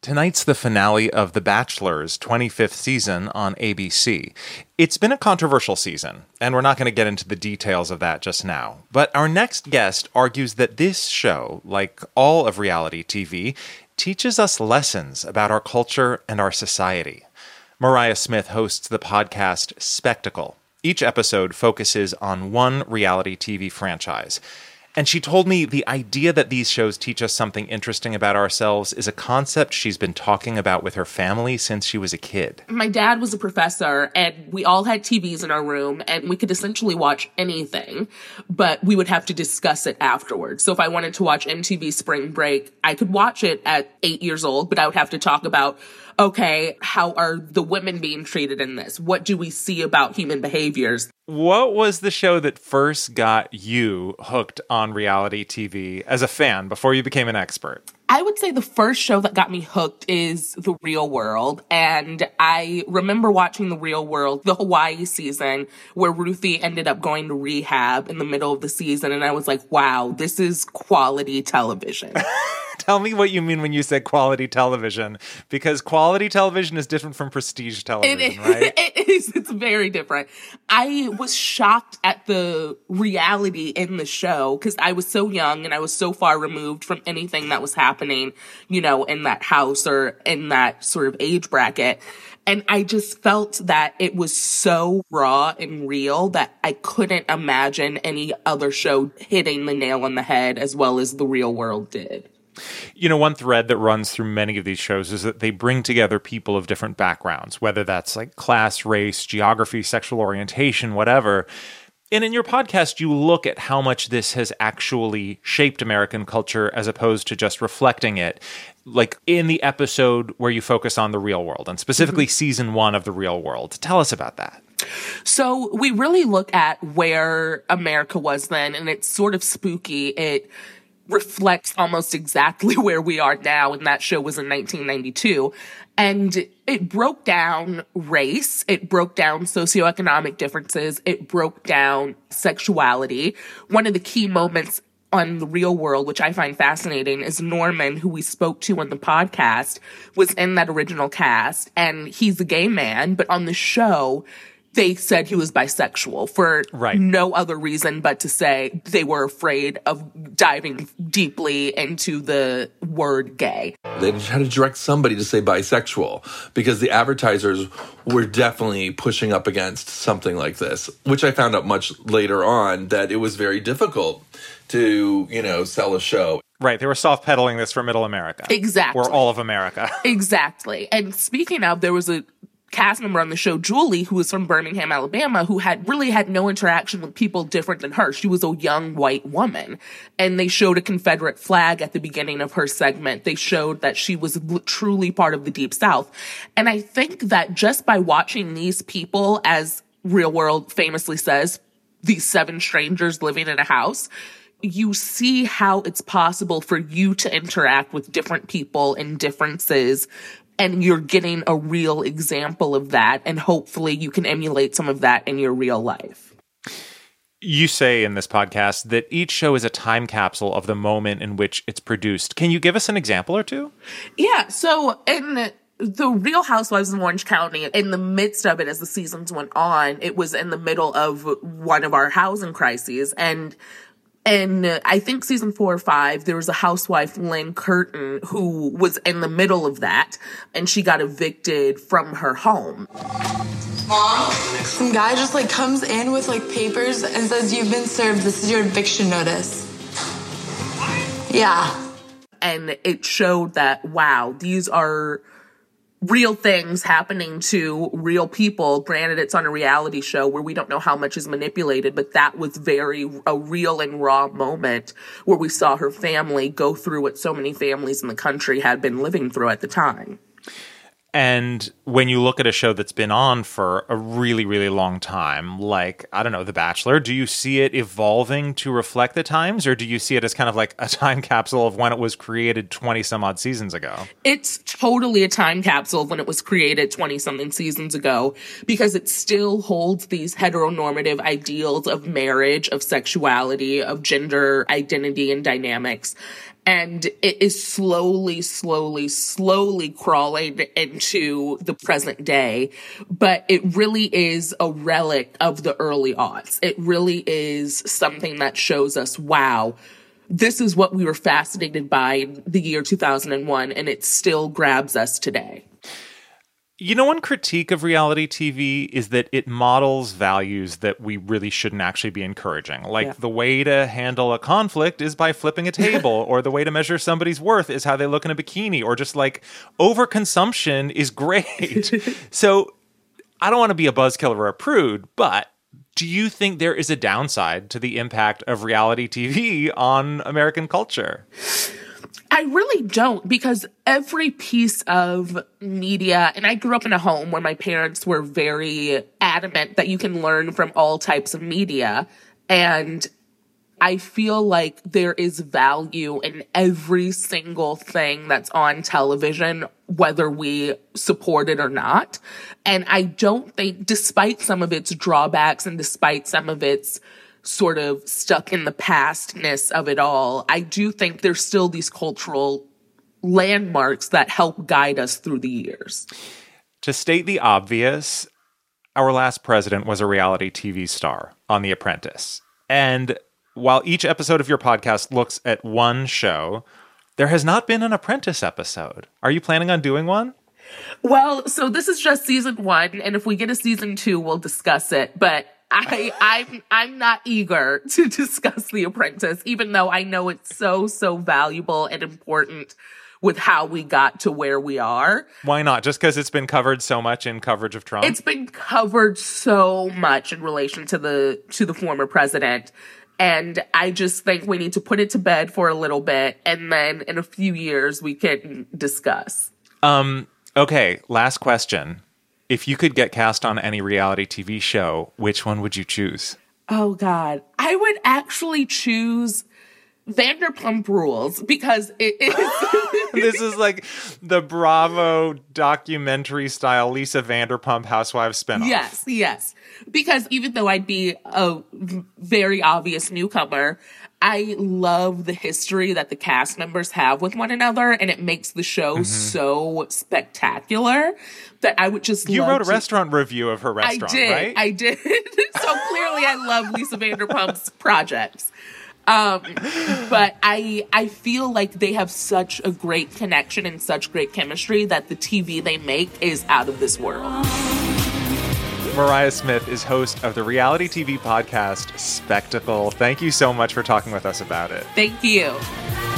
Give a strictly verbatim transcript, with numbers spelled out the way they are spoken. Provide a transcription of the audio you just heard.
Tonight's the finale of The Bachelor's twenty-fifth season on A B C. It's been a controversial season, and we're not going to get into the details of that just now. But our next guest argues that this show, like all of reality T V, teaches us lessons about our culture and our society. Mariah Smith hosts the podcast Spectacle. Each episode focuses on one reality T V franchise. And she told me the idea that these shows teach us something interesting about ourselves is a concept she's been talking about with her family since she was a kid. My dad was a professor, and we all had T Vs in our room, and we could essentially watch anything, but we would have to discuss it afterwards. So if I wanted to watch M T V Spring Break, I could watch it at eight years old, but I would have to talk about, okay, how are the women being treated in this? What do we see about human behaviors? What was the show that first got you hooked on reality T V as a fan before you became an expert? I would say the first show that got me hooked is The Real World. And I remember watching The Real World, the Hawaii season, where Ruthie ended up going to rehab in the middle of the season. And I was like, wow, this is quality television. Tell me what you mean when you say quality television, because quality television is different from prestige television, it is, right? It is. It's very different. I was shocked at the reality in the show because I was so young and I was so far removed from anything that was happening, you know, in that house or in that sort of age bracket. And I just felt that it was so raw and real that I couldn't imagine any other show hitting the nail on the head as well as The Real World did. You know, one thread that runs through many of these shows is that they bring together people of different backgrounds, whether that's like class, race, geography, sexual orientation, whatever. And in your podcast, you look at how much this has actually shaped American culture as opposed to just reflecting it. Like in the episode where you focus on The Real World, and specifically mm-hmm. season one of The Real World. Tell us about that. So we really look at where America was then, and it's sort of spooky. It reflects almost exactly where we are now, and that show was in nineteen ninety-two. And it broke down race, it broke down socioeconomic differences, it broke down sexuality. One of the key moments on The Real World, which I find fascinating, is Norman, who we spoke to on the podcast, was in that original cast, and he's a gay man, but on the show, they said he was bisexual for right. no other reason but to say they were afraid of diving deeply into the word gay. They had to direct somebody to say bisexual because the advertisers were definitely pushing up against something like this, which I found out much later on that it was very difficult to, you know, sell a show. Right. They were soft pedaling this for middle America. Exactly. Or all of America. Exactly. And speaking of, there was a cast member on the show, Julie, who was from Birmingham, Alabama, who had really had no interaction with people different than her. She was a young white woman. And they showed a Confederate flag at the beginning of her segment. They showed that she was truly part of the Deep South. And I think that just by watching these people, as Real World famously says, these seven strangers living in a house, you see how it's possible for you to interact with different people and differences. And you're getting a real example of that. And hopefully you can emulate some of that in your real life. You say in this podcast that each show is a time capsule of the moment in which it's produced. Can you give us an example or two? Yeah. So in The Real Housewives of Orange County, in the midst of it, as the seasons went on, it was in the middle of one of our housing crises. And And uh, I think season four or five, there was a housewife, Lynn Curtin, who was in the middle of that, and she got evicted from her home. Mom, some guy just like comes in with like papers and says, "You've been served. This is your eviction notice." Yeah. And it showed that, wow, these are real things happening to real people. Granted, it's on a reality show where we don't know how much is manipulated, but that was very a real and raw moment where we saw her family go through what so many families in the country had been living through at the time. And when you look at a show that's been on for a really, really long time, like, I don't know, The Bachelor, do you see it evolving to reflect the times, or do you see it as kind of like a time capsule of when it was created twenty some odd seasons ago? It's totally a time capsule of when it was created twenty something seasons ago, because it still holds these heteronormative ideals of marriage, of sexuality, of gender identity and dynamics. And it is slowly, slowly, slowly crawling into the present day. But it really is a relic of the early aughts. It really is something that shows us, wow, this is what we were fascinated by in the year two thousand one, and it still grabs us today. You know, one critique of reality T V is that it models values that we really shouldn't actually be encouraging. Like, yeah. the way to handle a conflict is by flipping a table, or the way to measure somebody's worth is how they look in a bikini, or just like overconsumption is great. So I don't want to be a buzzkill or a prude, but do you think there is a downside to the impact of reality T V on American culture? I really don't, because every piece of media, and I grew up in a home where my parents were very adamant that you can learn from all types of media. And I feel like there is value in every single thing that's on television, whether we support it or not. And I don't think, despite some of its drawbacks and despite some of its sort of stuck in the pastness of it all, I do think there's still these cultural landmarks that help guide us through the years. To state the obvious, our last president was a reality T V star on The Apprentice. And while each episode of your podcast looks at one show, there has not been an Apprentice episode. Are you planning on doing one? Well, so this is just season one, and if we get a season two, we'll discuss it. But I, I'm, I'm not eager to discuss The Apprentice, even though I know it's so, so valuable and important with how we got to where we are. Why not? Just because it's been covered so much in coverage of Trump? It's been covered so much in relation to the, to the former president. And I just think we need to put it to bed for a little bit, and then in a few years we can discuss. Um, okay, last question. If you could get cast on any reality T V show, which one would you choose? Oh, God. I would actually choose Vanderpump Rules, because it is... This is like the Bravo documentary style Lisa Vanderpump Housewives spinoff. Yes, yes. Because even though I'd be a very obvious newcomer, I love the history that the cast members have with one another, and it makes the show mm-hmm. so spectacular that I would just you love wrote a to... restaurant review of her restaurant, I did, right? I did. So clearly I love Lisa Vanderpump's projects. Um, but I I feel like they have such a great connection and such great chemistry that the T V they make is out of this world. Mariah Smith is host of the reality T V podcast Spectacle. Thank you so much for talking with us about it. Thank you.